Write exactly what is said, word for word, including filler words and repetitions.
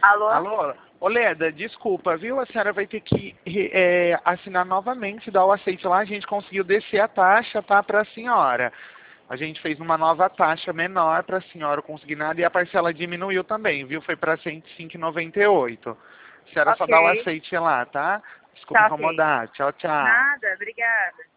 Alô? Alô? Ô, Leda, desculpa, viu? A senhora vai ter que é, assinar novamente, dar o aceite lá. A gente conseguiu descer a taxa, tá, para a senhora. A gente fez uma nova taxa menor para a senhora conseguir nada e a parcela diminuiu também, viu? Foi para cento e cinco e noventa e oito. A senhora só dá o Ok. aceite lá, tá? Desculpa Tá ok. incomodar. Tchau, tchau. Nada, obrigada.